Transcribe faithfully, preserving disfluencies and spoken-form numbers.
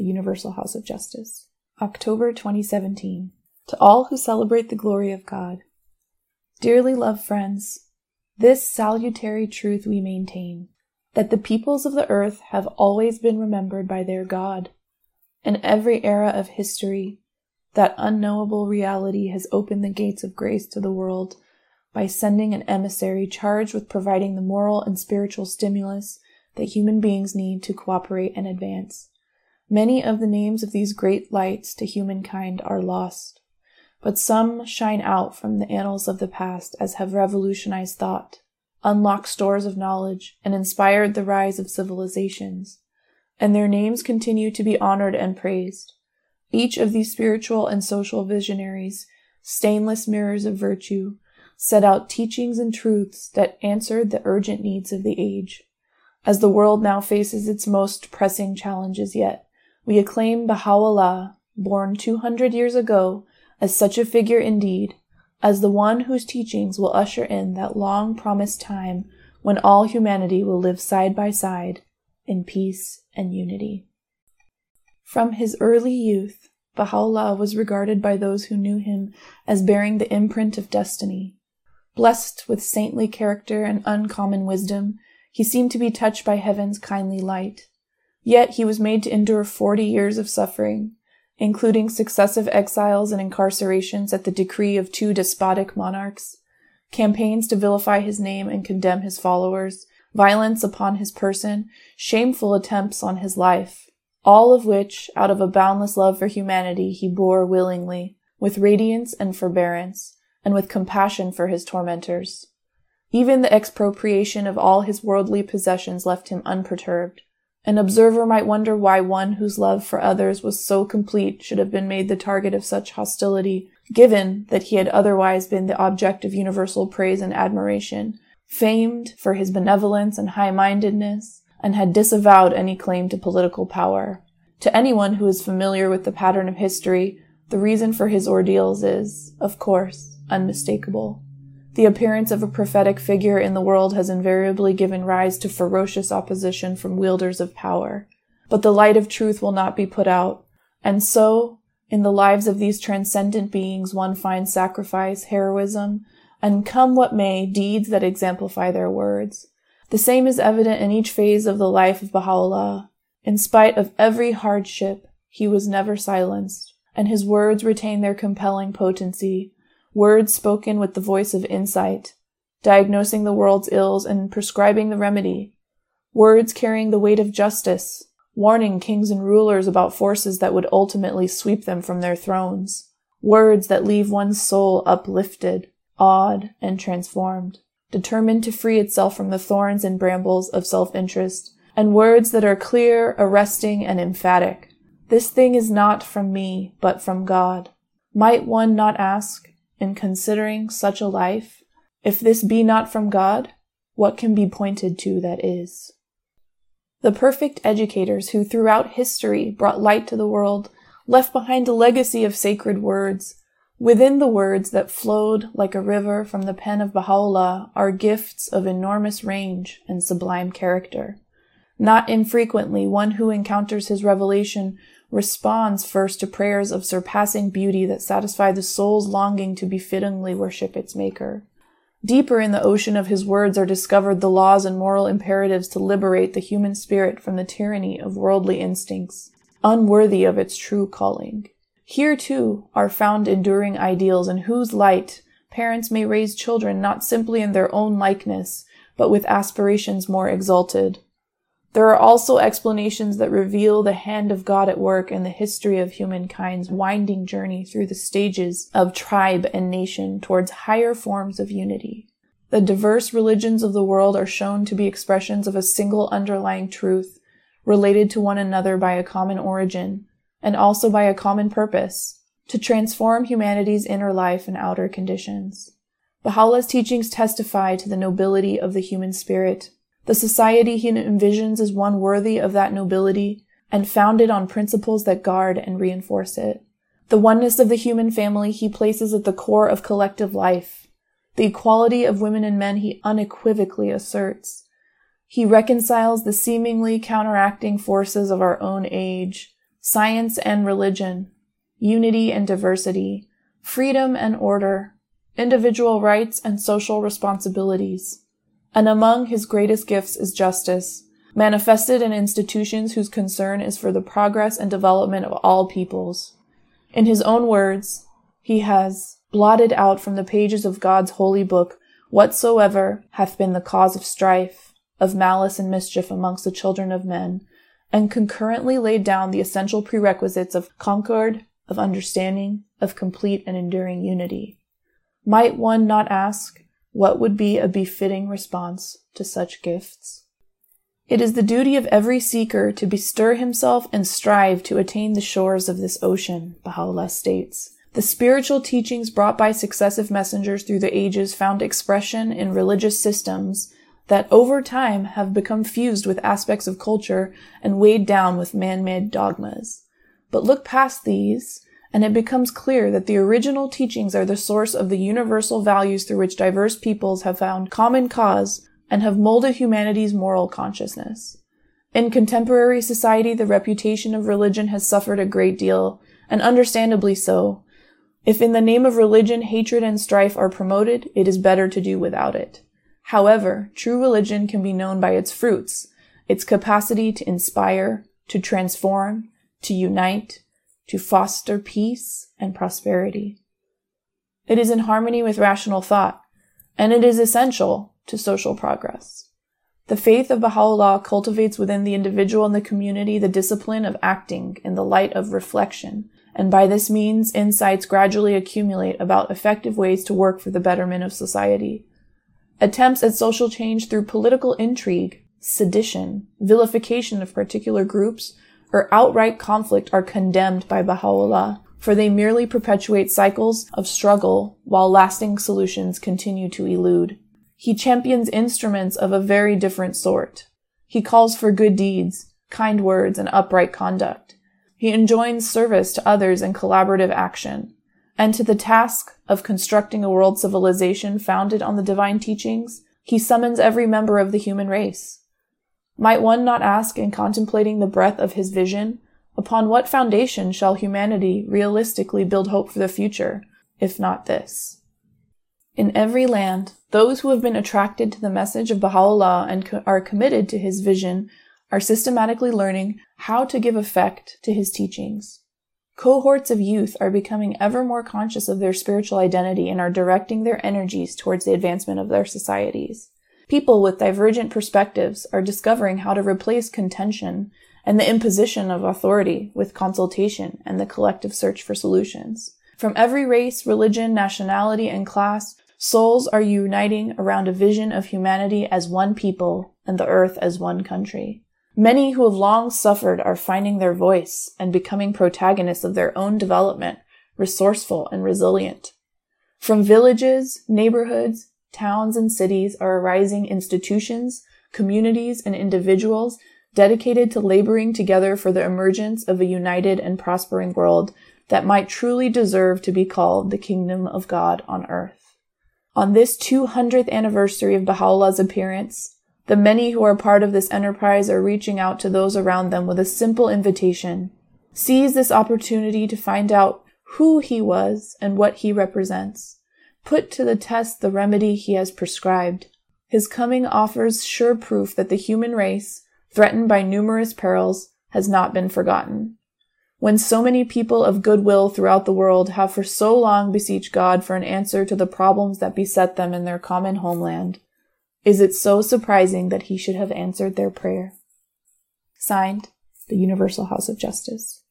Universal House of Justice. October twenty seventeen. To all who celebrate the glory of God. Dearly loved friends, this salutary truth we maintain, that the peoples of the earth have always been remembered by their God. In every era of history, that unknowable reality has opened the gates of grace to the world by sending an emissary charged with providing the moral and spiritual stimulus that human beings need to cooperate and advance. Many of the names of these great lights to humankind are lost, but some shine out from the annals of the past as have revolutionized thought, unlocked stores of knowledge, and inspired the rise of civilizations, and their names continue to be honored and praised. Each of these spiritual and social visionaries, stainless mirrors of virtue, set out teachings and truths that answered the urgent needs of the age. As the world now faces its most pressing challenges yet, we acclaim Baha'u'llah, born two hundred years ago, as such a figure indeed, as the one whose teachings will usher in that long-promised time when all humanity will live side by side in peace and unity. From his early youth, Baha'u'llah was regarded by those who knew him as bearing the imprint of destiny. Blessed with saintly character and uncommon wisdom, he seemed to be touched by heaven's kindly light. Yet he was made to endure forty years of suffering, including successive exiles and incarcerations at the decree of two despotic monarchs, campaigns to vilify his name and condemn his followers, violence upon his person, shameful attempts on his life, all of which, out of a boundless love for humanity, he bore willingly, with radiance and forbearance, and with compassion for his tormentors. Even the expropriation of all his worldly possessions left him unperturbed. An observer might wonder why one whose love for others was so complete should have been made the target of such hostility, given that he had otherwise been the object of universal praise and admiration, famed for his benevolence and high-mindedness, and had disavowed any claim to political power. To anyone who is familiar with the pattern of history, the reason for his ordeals is, of course, unmistakable. The appearance of a prophetic figure in the world has invariably given rise to ferocious opposition from wielders of power. But the light of truth will not be put out, and so, in the lives of these transcendent beings one finds sacrifice, heroism, and come what may, deeds that exemplify their words. The same is evident in each phase of the life of Baha'u'llah. In spite of every hardship, he was never silenced, and his words retain their compelling potency, words spoken with the voice of insight, diagnosing the world's ills and prescribing the remedy, words carrying the weight of justice, warning kings and rulers about forces that would ultimately sweep them from their thrones, words that leave one's soul uplifted, awed, and transformed, determined to free itself from the thorns and brambles of self-interest, and words that are clear, arresting, and emphatic. This thing is not from me, but from God. Might one not ask, in considering such a life, if this be not from God, what can be pointed to that is? The perfect educators who throughout history brought light to the world left behind a legacy of sacred words. Within the words that flowed like a river from the pen of Baha'u'llah are gifts of enormous range and sublime character. Not infrequently, one who encounters his revelation responds first to prayers of surpassing beauty that satisfy the soul's longing to befittingly worship its Maker. Deeper in the ocean of his words are discovered the laws and moral imperatives to liberate the human spirit from the tyranny of worldly instincts, unworthy of its true calling. Here, too, are found enduring ideals in whose light parents may raise children not simply in their own likeness, but with aspirations more exalted. There are also explanations that reveal the hand of God at work in the history of humankind's winding journey through the stages of tribe and nation towards higher forms of unity. The diverse religions of the world are shown to be expressions of a single underlying truth, related to one another by a common origin, and also by a common purpose, to transform humanity's inner life and outer conditions. Baha'u'llah's teachings testify to the nobility of the human spirit. The society he envisions is one worthy of that nobility and founded on principles that guard and reinforce it. The oneness of the human family he places at the core of collective life. The equality of women and men he unequivocally asserts. He reconciles the seemingly counteracting forces of our own age, science and religion, unity and diversity, freedom and order, individual rights and social responsibilities. And among his greatest gifts is justice, manifested in institutions whose concern is for the progress and development of all peoples. In his own words, he has blotted out from the pages of God's holy book whatsoever hath been the cause of strife, of malice and mischief amongst the children of men, and concurrently laid down the essential prerequisites of concord, of understanding, of complete and enduring unity. Might one not ask, what would be a befitting response to such gifts? It is the duty of every seeker to bestir himself and strive to attain the shores of this ocean, Baha'u'llah states. The spiritual teachings brought by successive messengers through the ages found expression in religious systems that over time have become fused with aspects of culture and weighed down with man-made dogmas. But look past these, and it becomes clear that the original teachings are the source of the universal values through which diverse peoples have found common cause and have molded humanity's moral consciousness. In contemporary society, the reputation of religion has suffered a great deal, and understandably so. If in the name of religion hatred and strife are promoted, it is better to do without it. However, true religion can be known by its fruits, its capacity to inspire, to transform, to unite, to foster peace and prosperity. It is in harmony with rational thought, and it is essential to social progress. The faith of Baha'u'llah cultivates within the individual and the community the discipline of acting in the light of reflection, and by this means insights gradually accumulate about effective ways to work for the betterment of society. Attempts at social change through political intrigue, sedition, vilification of particular groups, or outright conflict are condemned by Baha'u'llah, for they merely perpetuate cycles of struggle while lasting solutions continue to elude. He champions instruments of a very different sort. He calls for good deeds, kind words, and upright conduct. He enjoins service to others and collaborative action. And to the task of constructing a world civilization founded on the divine teachings, he summons every member of the human race. Might one not ask, in contemplating the breadth of his vision, upon what foundation shall humanity realistically build hope for the future, if not this? In every land, those who have been attracted to the message of Baha'u'llah and co- are committed to his vision are systematically learning how to give effect to his teachings. Cohorts of youth are becoming ever more conscious of their spiritual identity and are directing their energies towards the advancement of their societies. People with divergent perspectives are discovering how to replace contention and the imposition of authority with consultation and the collective search for solutions. From every race, religion, nationality, and class, souls are uniting around a vision of humanity as one people and the earth as one country. Many who have long suffered are finding their voice and becoming protagonists of their own development, resourceful and resilient. From villages, neighborhoods, towns, and cities are arising institutions, communities, and individuals dedicated to laboring together for the emergence of a united and prospering world that might truly deserve to be called the kingdom of God on earth. On this two hundredth anniversary of Baha'u'llah's appearance, the many who are part of this enterprise are reaching out to those around them with a simple invitation. Seize this opportunity to find out who he was and what he represents. Put to the test the remedy he has prescribed. His coming offers sure proof that the human race, threatened by numerous perils, has not been forgotten. When so many people of goodwill throughout the world have for so long beseeched God for an answer to the problems that beset them in their common homeland, is it so surprising that he should have answered their prayer? Signed, the Universal House of Justice.